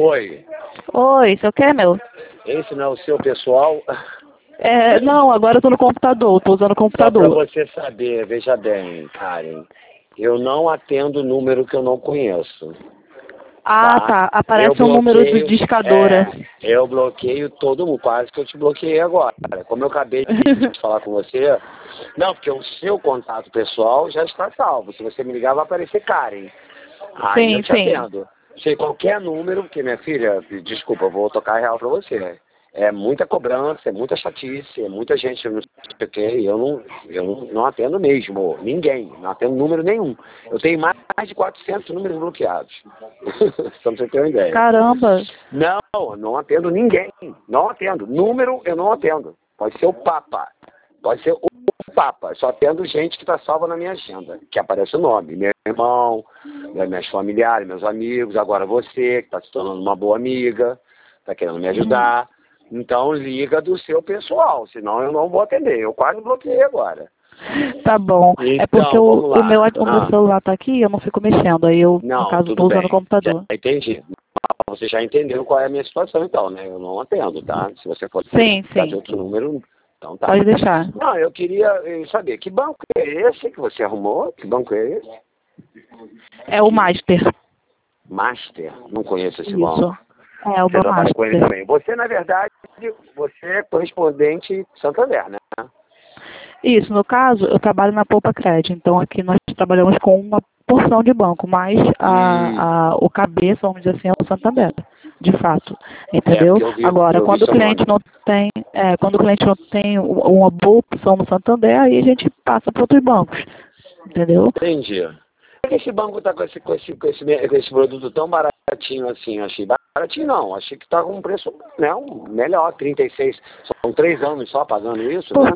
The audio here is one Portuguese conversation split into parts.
Oi, Oi, você quer, meu? esse não é o seu pessoal? Não, agora eu tô no computador, tô usando o Só para computador. você saber, veja bem, Karen, eu não atendo número que eu não conheço, Ah, tá? tá. Eu Aparece um número de bloqueio, discadora. eu bloqueio todo mundo, quase que eu te bloqueei agora. Como eu acabei de falar com você, não, porque o seu contato pessoal já está salvo. Se você me ligar, vai aparecer Karen. Aí eu Sim, te sim. atendo. Sei qualquer número, porque minha filha, desculpa, eu vou tocar real pra você. É muita cobrança, é muita chatice, é muita gente, não sei o quê, e eu não atendo mesmo, ninguém, não atendo número nenhum. Eu tenho mais de 400 números bloqueados, só pra você ter uma ideia. Caramba. Não, eu não atendo ninguém, não atendo. Número eu não atendo. Pode ser o Papa, pode ser o Papa. Só atendo gente que está salva na minha agenda, que aparece o nome. Meu irmão, meus familiares, meus amigos, agora você, que está se tornando uma boa amiga, está querendo me ajudar. Então liga do seu pessoal, senão eu não vou atender. Eu quase bloqueei agora. Tá bom. É porque Então, vamos lá. o meu celular tá aqui e eu não fico mexendo. Aí eu, no Não, caso, tudo tô usando o bem. Já computador. entendi. Você já entendeu qual é a minha situação, então, né? Eu não atendo, tá? Se você for Sim, dar de sim. outro número, então tá. Pode deixar. Não, eu queria saber, que banco é esse que você arrumou? Que banco é esse? É o Master. Master? Não conheço esse Isso. banco. É o Você trabalha com ele Master. também. Você, na verdade, você é correspondente Santander, né? Isso, no caso, eu trabalho na Poupa Cred, então aqui nós trabalhamos com uma porção de banco, mas Hum, o cabeça, vamos dizer assim, é o Santander, de fato, entendeu? porque Agora, eu vi quando o seu cliente nome. não tem, quando o cliente não tem uma boa opção no Santander, aí a gente passa para outros bancos, entendeu? Entendi. Por que esse banco tá com esse produto tão baratinho assim? Achei baratinho não, achei que tá com um preço, né, melhor, 36. São 3 anos só pagando isso, né? Porque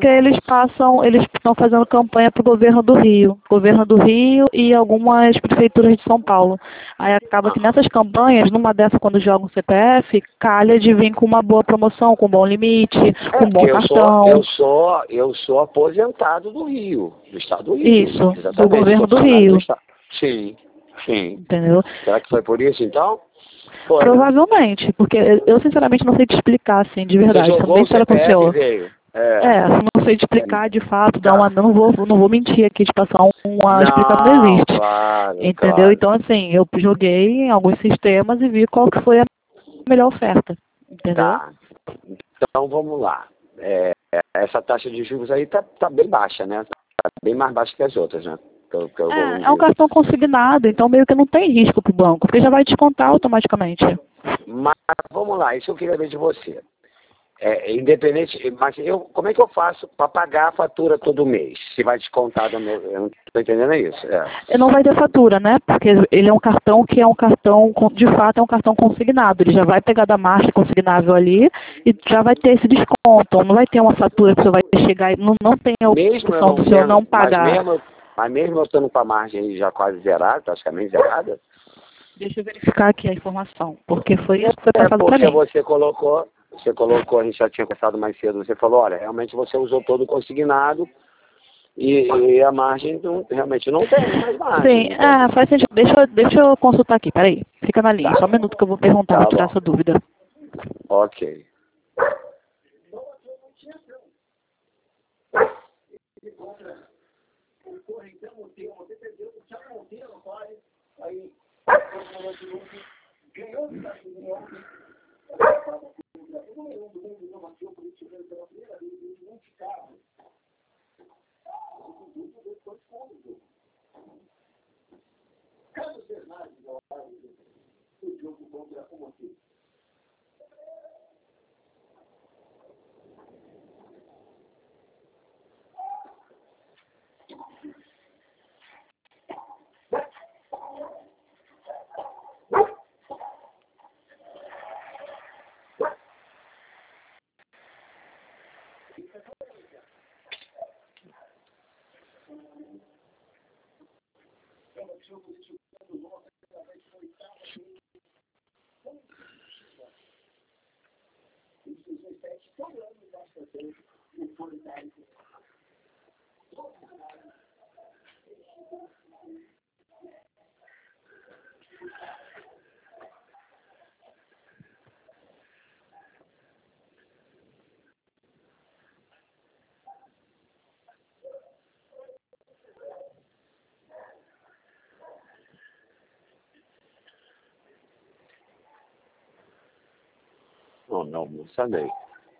eles estão fazendo campanha para o governo do Rio e algumas prefeituras de São Paulo. Aí acaba que Ah, nessas campanhas, numa dessas quando joga um CPF, calha de vir com uma boa promoção, com um bom limite, com um porque bom cartão. eu sou aposentado do Rio, do estado do Rio. Isso, do Exatamente, eu governo sou do funcionário do Rio, estado. Sim, sim. entendeu? Será que foi por isso então? Foi, né? Provavelmente, porque eu sinceramente não sei te explicar assim, de Você verdade, sendo jogou bem o sincera com o CPF e senhor. veio. Não sei te explicar de fato, Tá. não vou mentir aqui, de passar uma explicação não Não, existe. claro, Entendeu? claro. Então, assim, eu joguei em alguns sistemas e vi qual que foi a melhor oferta. Entendeu? Tá. Então vamos lá. Essa taxa de juros aí tá bem baixa, né? Tá bem mais baixa que as outras, né? Que eu É um vi. cartão consignado, então meio que não tem risco para o banco, porque já vai descontar automaticamente. Mas vamos lá, isso eu queria ver de você. Independente, mas como é que eu faço para pagar a fatura todo mês? Se vai descontar do meu. Eu não estou entendendo isso. E não vai ter fatura, né? Porque ele é um cartão que é um cartão, de fato, é um cartão consignado. Ele já vai pegar da marca consignável ali e já vai ter esse desconto. Não vai ter uma fatura que você vai chegar e não tem a Mesmo eu opção não do senhor tendo, não pagar. mas mesmo eu estando com a margem aí já quase zerada, praticamente zerada, Deixa eu verificar aqui a informação, porque foi isso que foi passado para porque mim. você colocou, a gente já tinha conversado mais cedo, você falou, olha, realmente você usou todo o consignado e a margem realmente não tem mais margem, Sim, não tem. faz sentido. Deixa eu consultar aqui, peraí. Fica na linha, Tá, só um minuto que eu vou perguntar, vou tá tirar bom, essa dúvida. ok. Não, não, mensalei.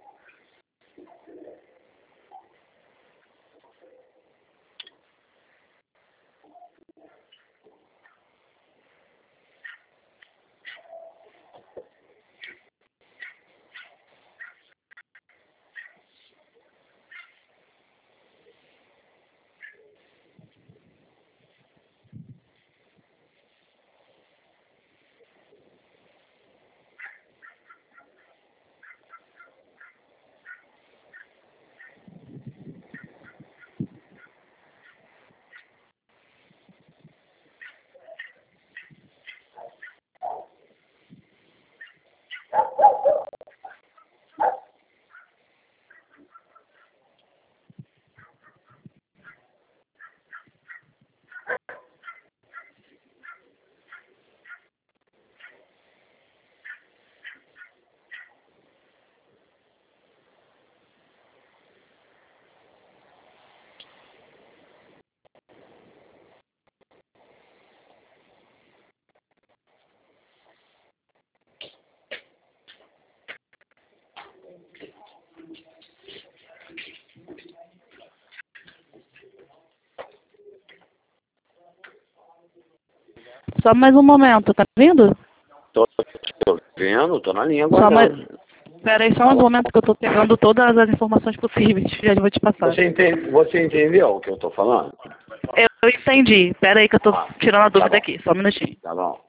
Só mais um momento, tá vindo? Tô vendo, tô na linha Só mais... aguardando. Pera aí, só mais um momento que eu tô pegando todas as informações possíveis. Já vou te passar. Você entendeu o que eu tô falando? Eu entendi. Pera aí que eu tô tirando a dúvida bom. aqui. Só um minutinho. Tá bom.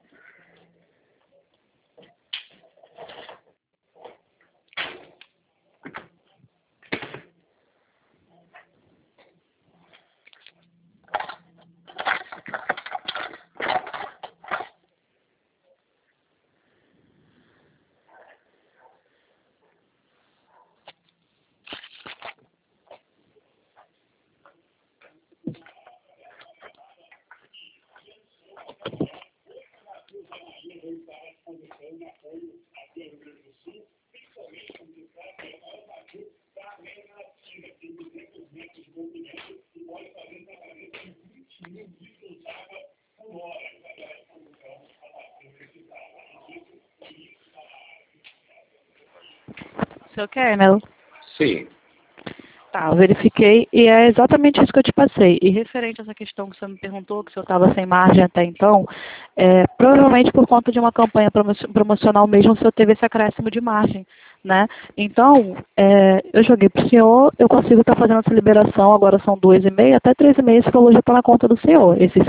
Seu Kernel? Sim. Tá, eu verifiquei e é exatamente isso que eu te passei. E referente a essa questão que você me perguntou, que se eu estava sem margem até então, provavelmente por conta de uma campanha promocional mesmo, o senhor teve esse acréscimo de margem, né? Então, eu joguei para o senhor, eu consigo estar fazendo essa liberação, agora são 2,5 até 3,5, esse valor já está na conta do senhor, esses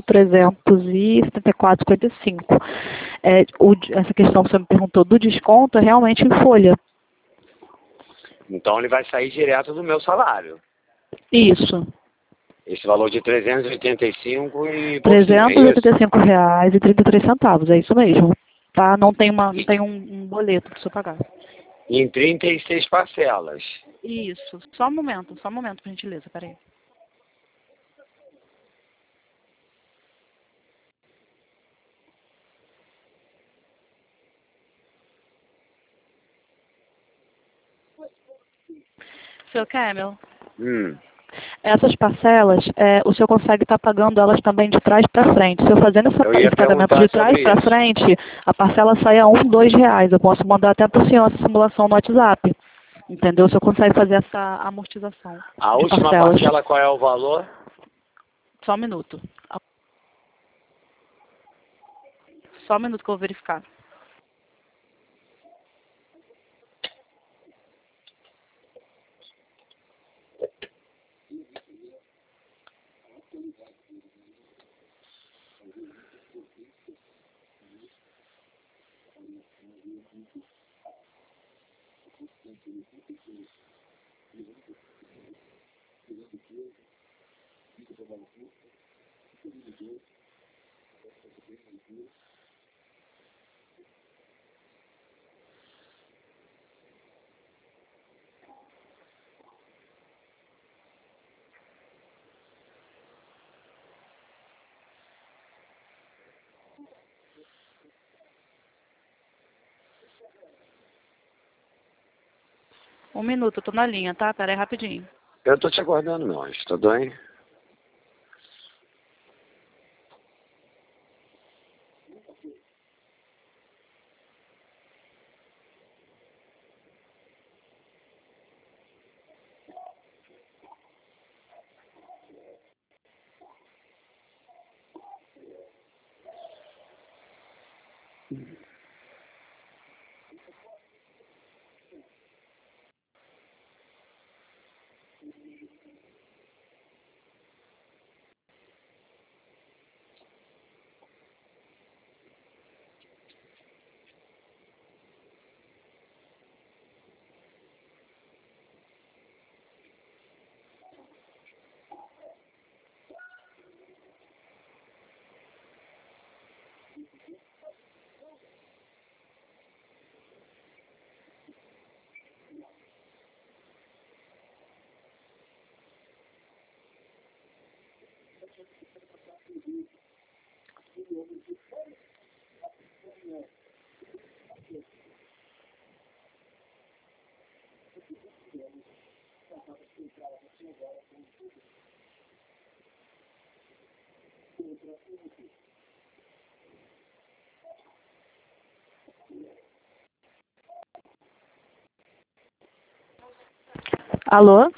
6.374,55. Essa questão que você me perguntou do desconto é realmente em folha. Então ele vai sair direto do meu salário. Isso. Esse valor de 385 e pouquinho, é R$ isso? 385,33, é isso mesmo. Tá? Não tem um boleto para você pagar. Em 36 parcelas. Isso. Só um momento, por gentileza, peraí. Seu Camel, essas parcelas, o senhor consegue estar pagando elas também de trás para frente. Se eu fazendo esse pagamento de trás para frente, a parcela sai a R$ 1, R$ 2. Eu posso mandar até para o senhor essa simulação no WhatsApp. Entendeu? O senhor consegue fazer essa amortização. A última parcelas. parcela, qual é o valor? Só um minuto. Só um minuto que eu vou verificar. Um minuto, eu tô na linha, tá? Pera aí rapidinho. Eu tô te aguardando, meu anjo. Tudo bem? Alô?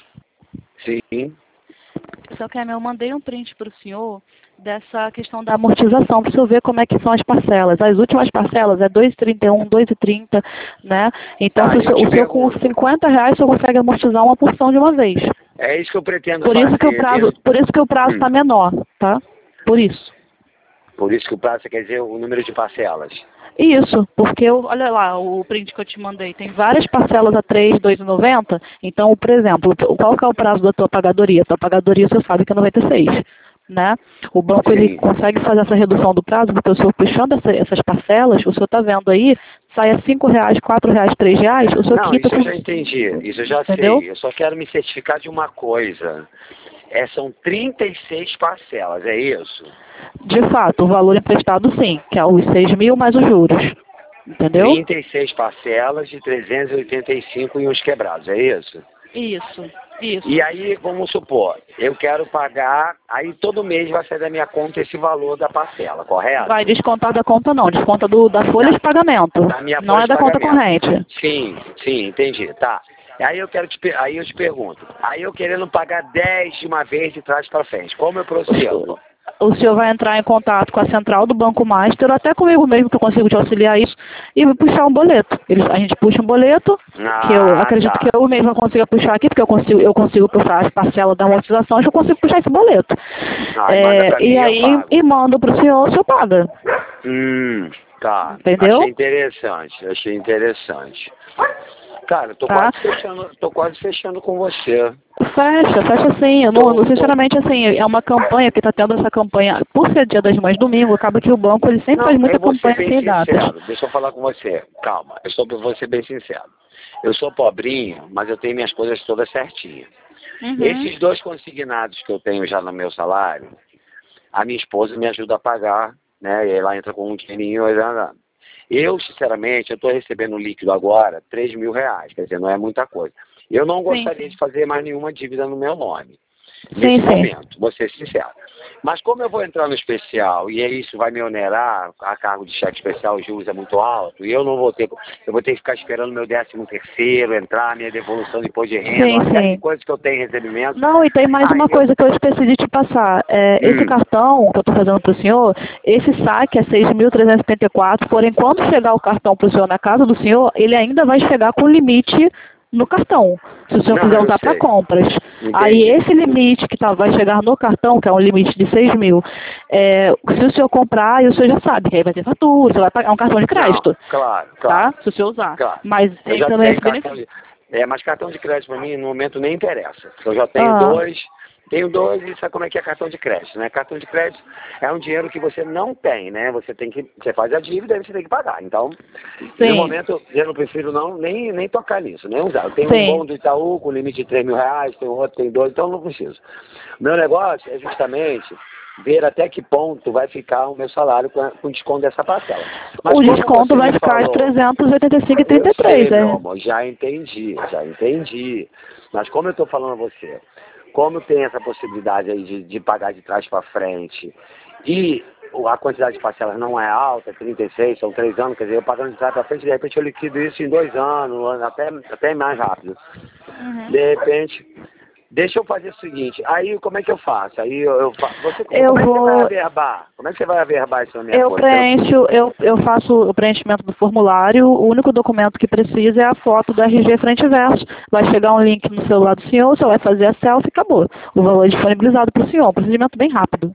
Sim. Seu Kemer, eu mandei um print para o senhor dessa questão da amortização, para o senhor ver como é que são as parcelas. As últimas parcelas é 2,31, 2,30, né? Então, Tá, se o senhor com R$ 50, o senhor consegue amortizar uma porção de uma vez. É isso que eu pretendo Por isso fazer. que o prazo está menor, tá? Por isso. Por isso que o prazo quer dizer o número de parcelas. Isso, porque, olha lá, o print que eu te mandei, tem várias parcelas a 3, 2,90. Então, por exemplo, qual que é o prazo da tua pagadoria? A tua pagadoria você sabe que é 96, né? O banco, ele consegue fazer essa redução do prazo, porque o senhor puxando essas parcelas, o senhor está vendo aí, sai a R$ 5, R$ 4, R$ 3, o senhor Não, quita... isso eu já entendi, isso eu já Entendeu? sei. Eu só quero me certificar de uma coisa. São 36 parcelas, é isso? De fato, o valor emprestado sim, que é os 6 mil mais os juros. Entendeu? 36 parcelas de 385 e uns quebrados, é isso? Isso, isso. E aí, vamos supor, eu quero pagar, aí todo mês vai sair da minha conta esse valor da parcela, correto? Vai descontar da conta não, desconta da folha de pagamento. Da minha não folha é da de conta pagamento. corrente. Sim, entendi, tá. Aí eu te pergunto, aí eu querendo pagar 10 de uma vez de trás para frente, como eu procedo? O senhor vai entrar em contato com a central do Banco Master, ou até comigo mesmo, que eu consigo te auxiliar isso, e vai puxar um boleto. A gente puxa um boleto, que eu acredito que eu mesma consiga puxar aqui, porque eu consigo puxar as parcelas da amortização, eu consigo puxar esse boleto. Manda pra mim, e aí, mando para o senhor, o senhor paga. Tá. Entendeu? Achei interessante. Cara, tô quase fechando com você. Fecha sim. Eu não, sinceramente, assim, é uma campanha que está tendo essa campanha, por ser Dia das Mães domingo, acaba que o banco ele sempre faz muita campanha sem datas. Deixa eu falar com você. Calma, vou ser bem sincero. Eu sou pobrinho, mas eu tenho minhas coisas todas certinhas. Esses 2 consignados que eu tenho já no meu salário, a minha esposa me ajuda a pagar, né? E ela entra com um dinheirinho. Eu, sinceramente, eu estou recebendo líquido agora R$ 3.000, quer dizer, não é muita coisa. Eu não gostaria de fazer mais nenhuma dívida no meu nome, nesse momento, vou ser sincero. Mas como eu vou entrar no especial e isso vai me onerar, a cargo de cheque especial, os juros é muito alto, e eu vou ter que ficar esperando meu 13º entrar, minha devolução de imposto de renda, uma série de coisas que eu tenho em recebimento. Não, e tem mais uma coisa que eu esqueci de te passar. Esse cartão que eu estou fazendo para o senhor, esse saque é 6.374, porém, quando chegar o cartão para o senhor na casa do senhor, ele ainda vai chegar com limite no cartão, se o senhor quiser usar para compras. Entendi. Aí esse limite que vai chegar no cartão, que é um limite de 6 mil, se o senhor comprar, aí o senhor já sabe que aí vai ter fatura, você vai pagar um cartão de crédito. Não, claro. Tá? Se o senhor usar. Claro. Mas tem também esse benefício. Mas cartão de crédito para mim, no momento, nem interessa. Eu já tenho dois. Tenho 2 e sabe como é que é cartão de crédito, né? Cartão de crédito é um dinheiro que você não tem, né? Você faz a dívida e você tem que pagar. Então, no momento, eu não prefiro nem tocar nisso, nem usar. Eu tenho um bom do Itaú com limite de R$ 3.000, tem outro, tem 2, então não preciso. Meu negócio é justamente ver até que ponto vai ficar o meu salário com desconto dessa parcela. Mas o desconto vai ficar de 385,33, meu amor, já entendi. Mas como eu estou falando a você, como tem essa possibilidade aí de pagar de trás para frente e a quantidade de parcelas não é alta, 36, são 3 anos, quer dizer, eu pagando de trás para frente, de repente eu liquido isso em 2 anos, até mais rápido. De repente, deixa eu fazer o seguinte, aí como é que eu faço? Aí você vai averbar? Como é que você vai averbar isso na minha folha? Eu faço o preenchimento do formulário, o único documento que precisa é a foto do RG frente e verso. Vai chegar um link no celular do senhor, você vai fazer a selfie e acabou. O valor é disponibilizado para o senhor, um procedimento bem rápido.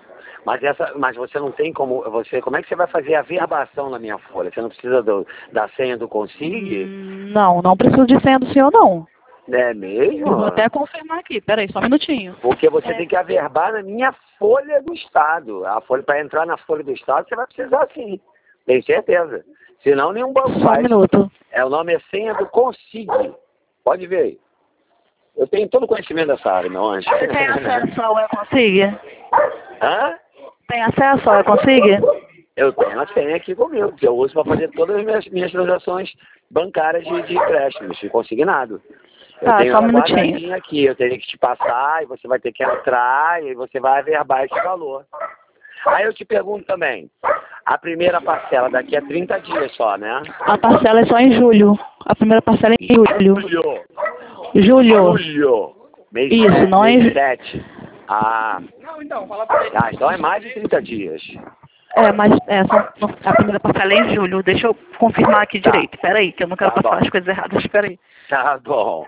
Mas você não tem como é que você vai fazer a averbação na minha folha? Você não precisa da senha do Consig? Não preciso de senha do senhor não. É mesmo? Eu vou até confirmar aqui, peraí, só um minutinho. Porque você tem que averbar na minha folha do Estado. Para entrar na folha do Estado, você vai precisar sim. Tenho certeza. Senão nenhum banco faz. Só um minuto. O nome é senha do Consig. Pode ver aí. Eu tenho todo o conhecimento dessa área, meu anjo. Você tem acesso ao E-Consig? Hã? Tem acesso ao E-Consig? Eu tenho a senha aqui comigo, que eu uso para fazer todas as minhas transações bancárias de empréstimos, de consignado. Eu Tá, tenho só um ela minutinho. guardadinha aqui, eu teria que te passar e você vai ter que entrar e você vai averbar esse valor. Aí eu te pergunto também, a primeira parcela daqui a 30 dias só, né? A parcela é só em julho. A primeira parcela é em julho. Julho. Julho. Mês Isso, não é... mês 7. Ah, então é mais de 30 dias. Mas a primeira parcela é em julho. Deixa eu confirmar aqui Tá. direito. Espera aí, que eu não quero Tá passar bom. as coisas erradas. Espera aí. Tá bom.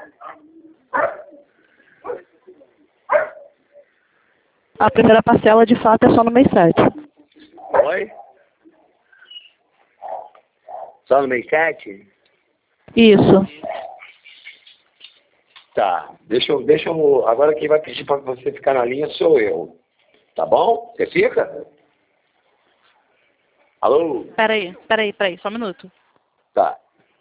A primeira parcela, de fato, é só no mês 7. Oi? Só no mês 7? Isso. Tá. Deixa eu. Agora quem vai pedir para você ficar na linha sou eu. Tá bom? Você fica? Alô? Espera aí. Só um minuto. Tá.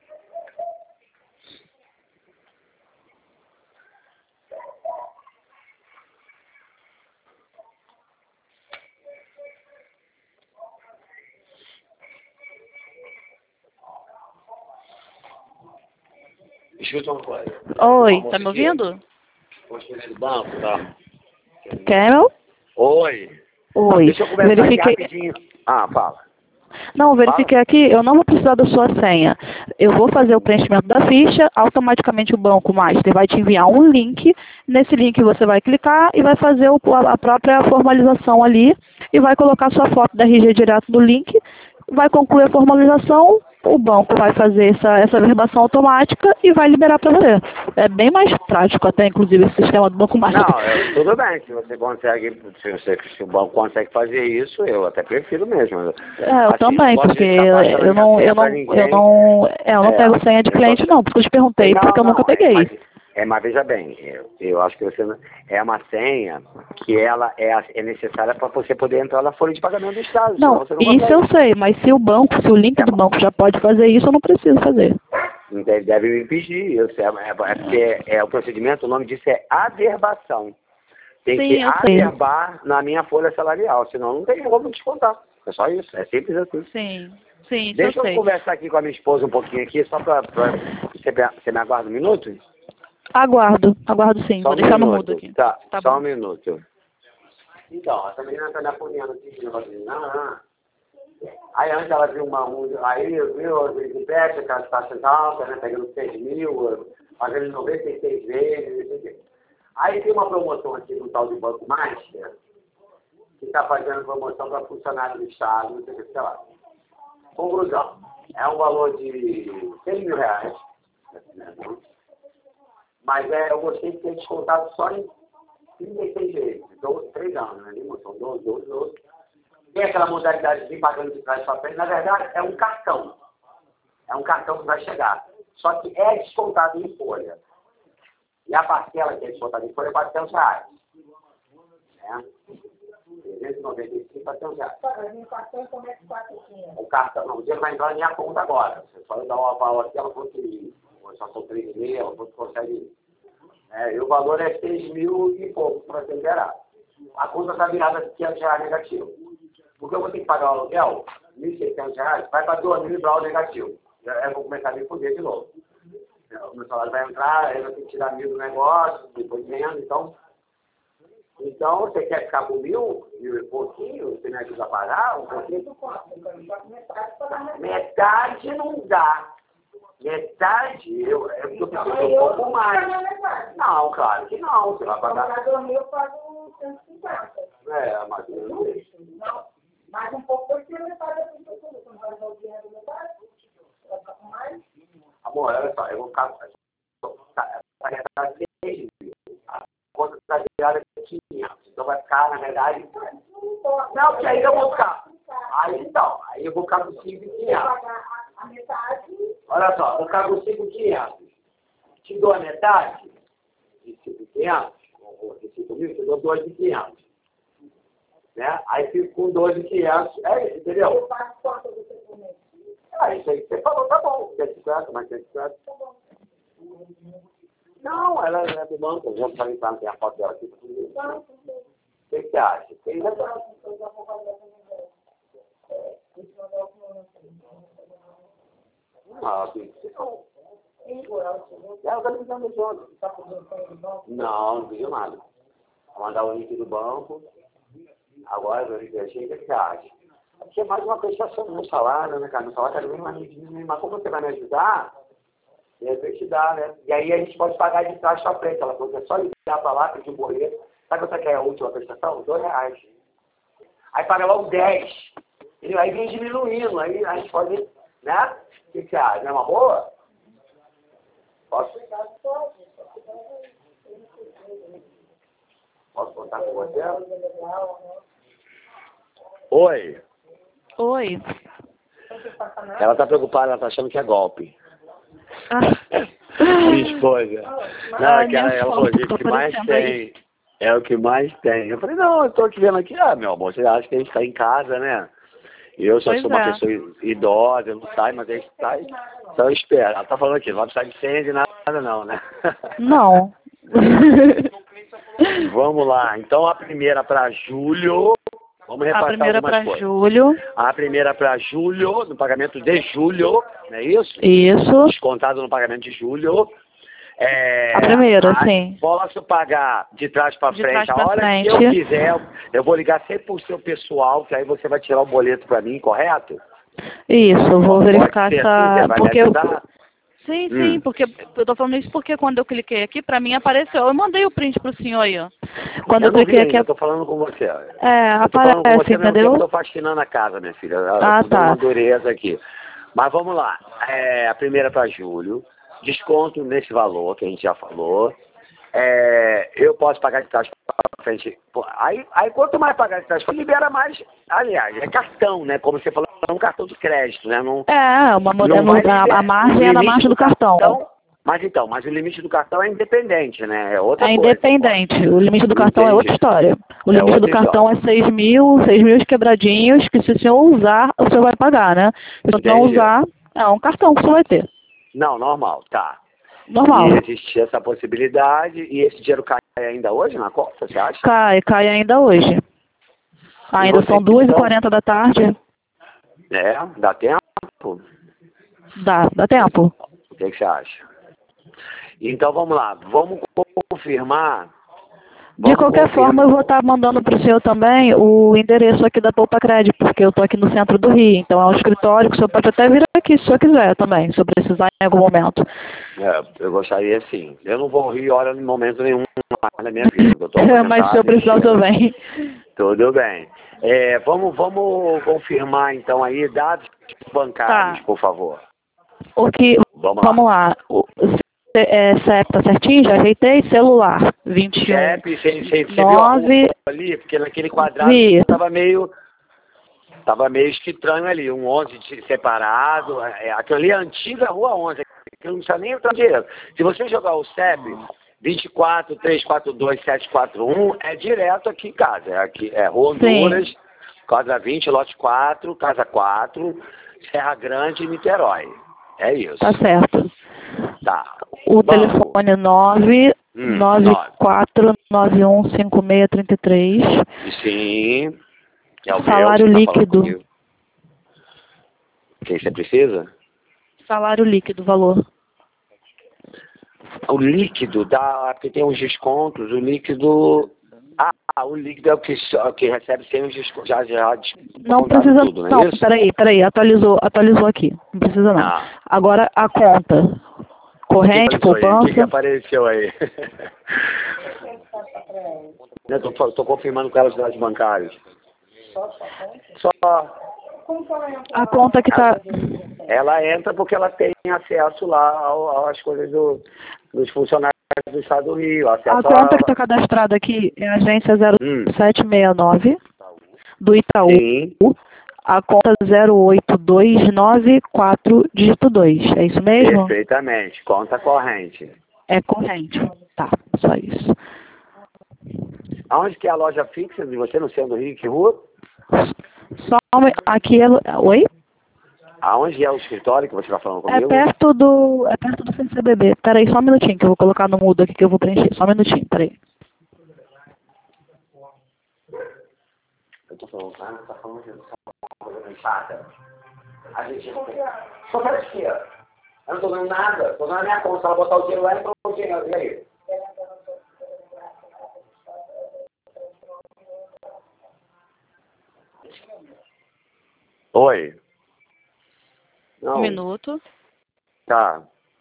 Escuta uma coisa. Oi, tá me ouvindo? Postura do banco, tá? Camel? Oi. Oi. Deixa eu conversar aqui Verifiquei. rapidinho. Ah, fala. Não, verifiquei aqui, eu não vou precisar da sua senha. Eu vou fazer o preenchimento da ficha, automaticamente o Banco Master vai te enviar um link. Nesse link você vai clicar e vai fazer a própria formalização ali e vai colocar sua foto da RG direto no link, vai concluir a formalização, o banco vai fazer essa verbação automática e vai liberar para você. É bem mais prático até, inclusive, esse sistema do Banco Master. Não, tudo bem, se você consegue, se o banco consegue fazer isso, eu até prefiro mesmo. Eu Assim, também, não gosto de porque ficar passando eu não pego senha de cliente não, porque eu te perguntei, porque eu nunca peguei. Mas veja bem, eu acho que você é uma senha que ela é necessária para você poder entrar na folha de pagamento do Estado. Não, Você não isso consegue. eu sei, mas se o link do banco já pode fazer isso, eu não preciso fazer. Deve me pedir, porque o procedimento, o nome disso é averbação. Tem Sim, que eu sei. averbar na minha folha salarial, senão não tem como descontar. É só isso, é simples assim. Sim, isso Deixa eu eu sei. conversar aqui com a minha esposa um pouquinho aqui, só para você me aguarda um minuto? Aguardo sim, Só vou um deixar no minuto. mudo aqui. Tá, só bom. um minuto. Então, essa menina tá me apunhando aqui, não. Aí antes ela viu aí viu de perto, aquelas taxas altas, né, pegando 6 mil, pagando 96 vezes, não sei o quê. Aí tem uma promoção aqui do tal de Banco Master, que está fazendo promoção para funcionário do Estado, não sei o que, sei lá. Conclusão, é um valor de 100 mil reais, mas eu gostei de ter descontado só em 36 vezes, 3 anos, né? São 12. Tem aquela modalidade de pagando de trás para frente, na verdade é um cartão. É um cartão que vai chegar. Só que é descontado em folha. E a parcela que é descontada em folha é R$400. Né? 395 R$400. O cartão começa 400. O cartão, não, o dinheiro vai entrar na minha conta agora. Você só dá uma palavra aqui, ela consegue. Só são 3,5, ela consegue. E o valor é 6 mil e pouco para ser liberado. A conta está virada R$500 negativo. Porque eu vou ter que pagar o aluguel, R$1.600, vai para 2.000 e negativo. Eu vou começar a me fuder de novo. O meu salário vai entrar, eu vou ter que tirar 1.000 do negócio, depois vendo, então você quer ficar com 1.000 e pouquinho, você me ajuda a pagar um pouquinho? Metade não dá. Metade, eu preciso um pouco mais. Não, claro que não, você vai pagar. Eu pago 150. Mas eu não sei. Não, mais um pouco porque eu pago a tudo. Você não vai dar o dinheiro do meu pai? Vai ficar com mais? Amor, olha só, eu vou ficar. Vai gastar 6 mil. A conta está virada de 500. Então vai ficar, na verdade. Não, que aí eu vou ficar. Aí eu vou ficar com 5.500. A metade. Olha só, vou ficar com 5.500. Te dou a metade de 5.500, ou de 5 mil, te dou 2.500. Né? Aí fico com 2.500. É isso, entendeu? Eu pago quanto você por mês? Isso aí que você falou, tá bom. 150, mais 150. Tá bom. Não, Não, ela é do banco. Eu já falei para tem a foto dela aqui. O que você acha? Tem não pediu nada. Vou mandar o link do banco. Agora eu achei, o que você acha? Porque é mais uma prestação no salário, né, cara? No salário era mas como você vai me ajudar, de repente dá, né? E aí a gente pode pagar de trás para frente. Ela falou, é só ligar para lá, pedir um boleto. Sabe quanto é que é a última prestação? R$2. Aí paga logo 10. E aí vem diminuindo. Aí a gente pode, né? O que você acha? Não é uma boa? Posso? Posso contar com você? Oi. Oi. Ela tá preocupada, ela tá achando que é golpe. Minha esposa. Não, é que ela falou, gente, o que mais tem. É o que mais tem. Eu falei, não, eu tô aqui vendo aqui, meu amor, você acha que a gente tá em casa, né? Eu só sou uma pessoa idosa, eu não saio, mas a gente sai, só espera. Ela tá falando aqui, não vai precisar de senha de nada não, né? Não. Vamos lá, então a primeira para julho, vamos repassar algumas coisas. Julho. A primeira para julho, no pagamento de julho, não é isso? Isso. Descontado no pagamento de julho. A primeira, sim. Posso pagar de trás para frente. A hora frente. que eu quiser, eu vou ligar sempre pro seu pessoal, que aí você vai tirar o boleto para mim, correto? Isso, eu vou verificar essa... Assim, porque Sim, sim, porque eu tô falando isso porque quando eu cliquei aqui, pra mim apareceu. Eu mandei o print pro senhor aí, ó. Quando eu cliquei aqui... Eu tô falando com você. Aparece, entendeu? Eu tô faxinando a casa, minha filha. Tá. Uma dureza aqui. Mas vamos lá. A primeira para julho. Desconto nesse valor que a gente já falou. Eu posso pagar de trás para frente. Aí quanto mais pagar de trás para frente, libera mais. Aliás, é cartão, né? Como você falou, é um cartão de crédito, né? Não, a margem é na margem do cartão. Mas o limite do cartão é independente, né? É outra coisa. Independente. O limite do cartão é outra história. O limite do cartão é 6 mil quebradinhos, que se o senhor usar, o senhor vai pagar, né? Se o senhor não usar, é um cartão que o senhor vai ter. Não, normal, tá. Normal. E existe essa possibilidade, e esse dinheiro cai ainda hoje na conta, você acha? Cai ainda hoje. Ainda são 2h40 da tarde. Dá tempo? Dá tempo. O que você acha? Então vamos lá, vamos confirmar. De qualquer forma, eu vou estar mandando para o senhor também o endereço aqui da Poupa Crédito, porque eu estou aqui no centro do Rio. Então é um escritório que o senhor pode até vir aqui, se o senhor quiser também, se eu precisar em algum momento. Eu gostaria sim. Eu não vou ao Rio, olha, em momento nenhum na minha vida. Mas se eu precisar, o senhor vem. Tudo bem. Vamos confirmar então aí dados bancários, por favor. Vamos lá. CEP tá certinho? Já ajeitei. Celular. 21. CEP, você 9 viu ali? Porque naquele quadrado estava meio estranho ali. Um 11 separado. Aquilo ali é a antiga Rua 11. Aquilo não precisa nem entrar dinheiro. Se você jogar o CEP 24342-741, é direto aqui em casa. É Rua Honduras, Casa 20, Lote 4, Casa 4, Serra Grande, Niterói. É isso. Tá certo. Tá. O telefone é 994915633. Sim. É o salário líquido. O que você precisa? Salário líquido, valor. O líquido porque tem uns descontos, o líquido. O líquido é o que recebe sem os descontos. Já não precisa tudo, não é isso? Peraí, atualizou aqui. Não precisa não. Agora a conta. Corrente, poupança. O que apareceu aí? Eu tô confirmando com ela os dados bancários. Só. A conta que tá... Ela entra porque ela tem acesso lá às coisas dos funcionários do Estado do Rio. A conta que está cadastrada aqui é a agência 0769 do Itaú. Sim. A conta 08294, dígito 2. É isso mesmo? Perfeitamente. Conta corrente. É corrente. Tá, só isso. Aonde que é a loja fixa de você no centro do Rio? Que rua? Só aqui é... Oi? Aonde é o escritório que você está falando É comigo? perto do CCBB. Peraí, só um minutinho que eu vou colocar no mudo aqui que eu vou preencher. Só um minutinho, peraí. Eu tô falando, tá falando de coisa chata. A gente... Só faz o quê? Eu não tô ganhando nada. Tô ganhando a minha conta. Se ela botar o dinheiro lá, então o dinheiro. E aí? Oi. Não. Um minuto. Tá.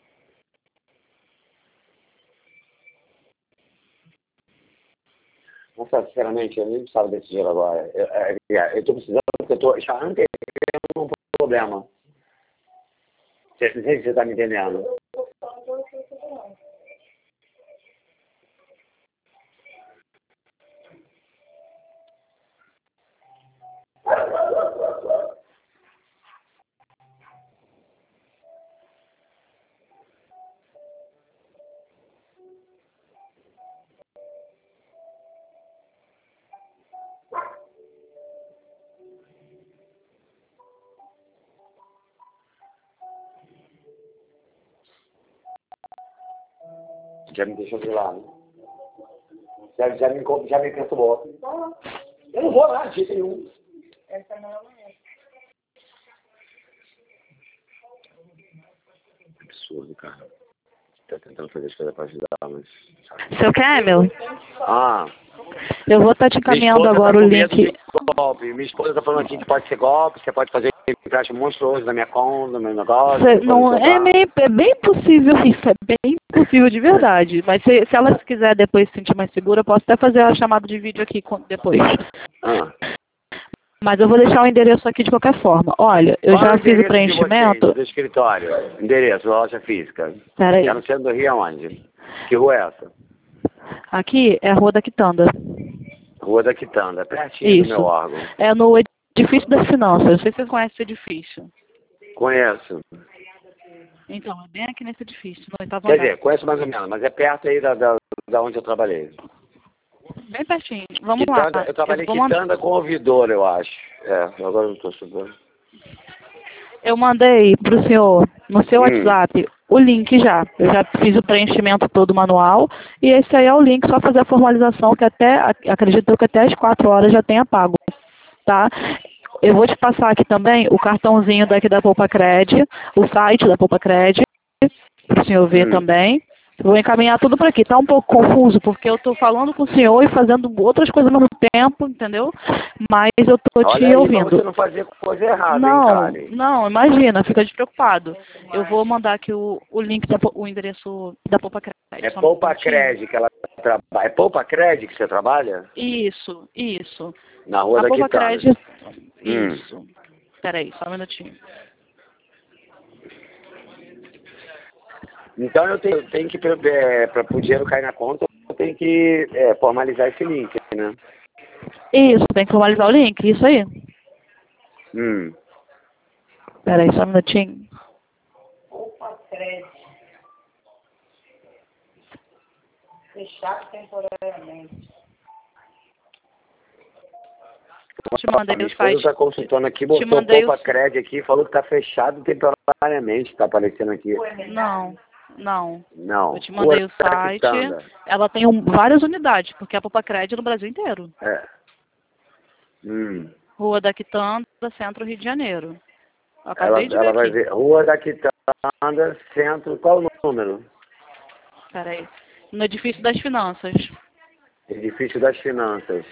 Nossa, sinceramente, eu nem precisava desse dinheiro agora. Eu tô precisando porque eu tô já antevendo um problema. Não sei se você tá me entendendo. Já me deixou de lado. Já me perturbou. Eu não vou lá, de jeito nenhum. Essa não é. Absurdo, cara. Tô tentando fazer as coisas pra ajudar, mas... Seu Camel, Ah, eu vou estar te encaminhando agora o com medo link. de golpe. Minha esposa tá falando aqui que pode ser golpe, você pode fazer empréstimo monstruoso na minha conta, no meu negócio. Não, é bem possível isso, é bem possível de verdade. Mas se ela quiser depois se sentir mais segura, eu posso até fazer a chamada de vídeo aqui depois. Ah. Mas eu vou deixar o endereço aqui de qualquer forma. Olha, eu Qual é já o fiz o endereço preenchimento. de vocês, do escritório? Endereço, loja física. Peraí. Tá no centro do Rio aonde? Que rua é essa? Aqui é a Rua da Quitanda. Rua da Quitanda, pertinho do meu Isso. órgão. É no edifício das finanças. Não sei se vocês conhecem esse edifício. Conheço. Então, é bem aqui nesse edifício, no oitavo Quer andar. dizer, conheço mais ou menos, mas é perto aí da onde eu trabalhei. Bem pertinho. Vamos lá. Quitanda, eu trabalhei em vou mandar. Quitanda com ouvidor, eu acho. Agora eu não estou sabendo. Eu mandei para o senhor, no seu WhatsApp, o link já. Eu já fiz o preenchimento todo manual. E esse aí é o link, só fazer a formalização, que acredito que até às 4 horas já tenha pago. Tá? Eu vou te passar aqui também o cartãozinho daqui da Poupa Cred, o site da Poupa Cred, para o senhor ver também. Vou encaminhar tudo por aqui. Tá um pouco confuso, porque eu estou falando com o senhor e fazendo outras coisas ao mesmo tempo, entendeu? Mas eu estou te Olha aí, ouvindo. pra você não fazer coisa errada, Não, hein, Karen? não, imagina, fica despreocupado. Eu vou mandar aqui o link, o endereço da Poupa Cred. É Poupa Cred que ela trabalha. É Poupa Cred que você trabalha? Isso. Na Rua A da Poupa Quitanda. Cred. Isso. Peraí, só um minutinho. Então eu tenho que, para o dinheiro cair na conta, eu tenho que formalizar esse link, né? Isso, tem que formalizar o link, isso aí. Peraí, só um minutinho. Opa, crédito. Fechado temporariamente. Te mandei Minha o esposa site. está consultando aqui, botou Poupa Cred aqui e falou que está fechado temporariamente, está aparecendo aqui. Não. Não. Eu te mandei Rua o da site. Quitanda. Ela tem várias unidades, porque a Poupa Cred é no Brasil inteiro. Rua da Quitanda, Centro, Rio de Janeiro. Acabei de ver Ela vai aqui. ver. Rua da Quitanda, centro, qual o número? Peraí. No edifício das finanças. Edifício das Finanças.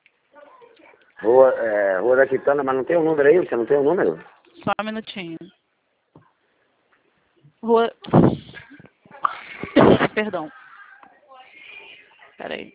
Rua da Quitanda, mas não tem um número aí? Você não tem um número? Só um minutinho. Rua... Perdão. Peraí.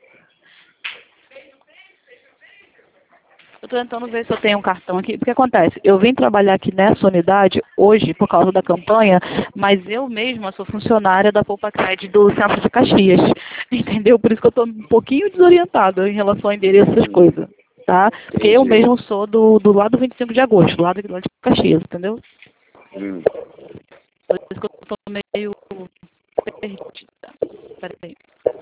Eu tô tentando ver se eu tenho um cartão aqui. O que acontece? Eu vim trabalhar aqui nessa unidade hoje por causa da campanha, mas eu mesma sou funcionária da Poupa Cred do Centro de Caxias. Entendeu? Por isso que eu tô um pouquinho desorientada em relação ao endereço das coisas. Tá? Porque eu mesmo sou do lado do 25 de agosto, do lado de Caxias, entendeu? Por isso que eu tô meio perdida. Peraí.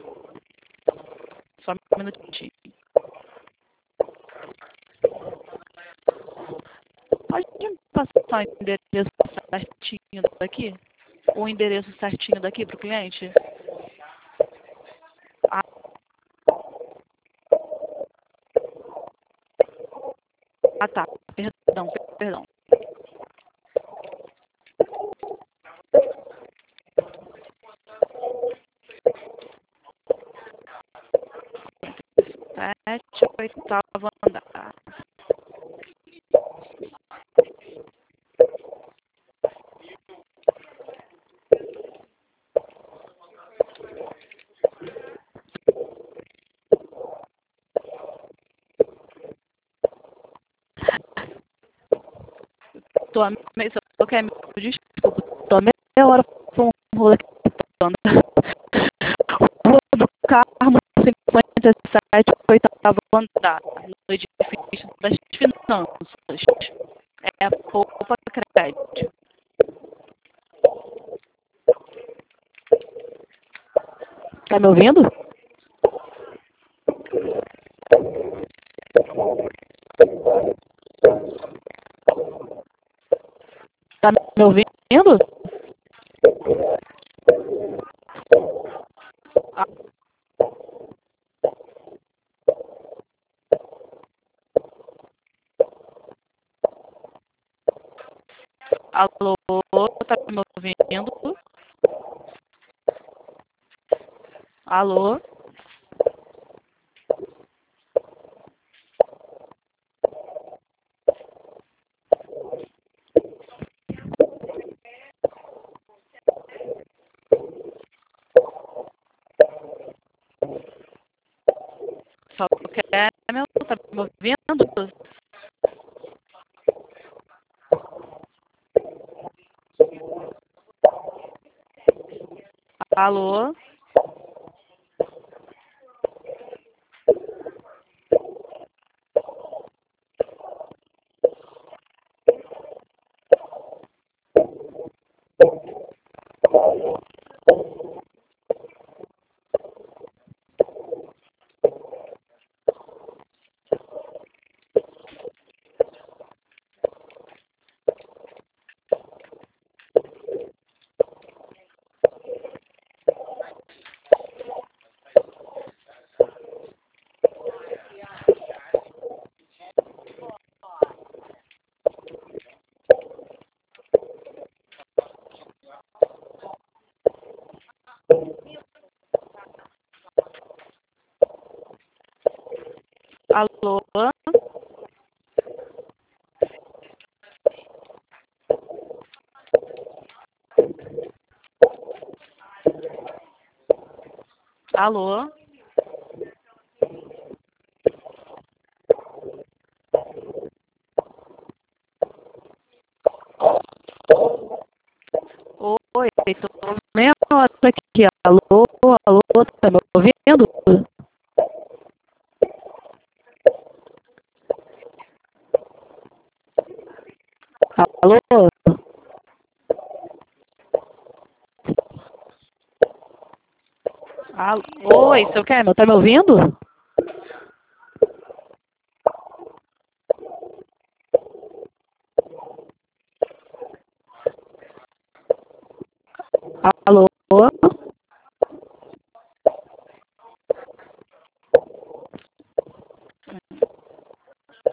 Só um minutinho. Pode me passar passar o endereço certinho daqui? O endereço certinho daqui para o cliente? Ah, tá. Perdão. Sete, oitavo andar. Só que desculpa, tô a meia hora com um rolê Rua do Carmo, 57, oitavo andar, no edifício das finanças. É Poupa Crédito. Tá me ouvindo? Tá me ouvindo? Alô, tá me ouvindo? Alô? Só quer tá me ouvindo? Alô? Alô? Alô? Oi, tô meia hora aqui. Alô? Alô? Tá me ouvindo? Alô? Oi, seu Cameron, tá me ouvindo? Alô?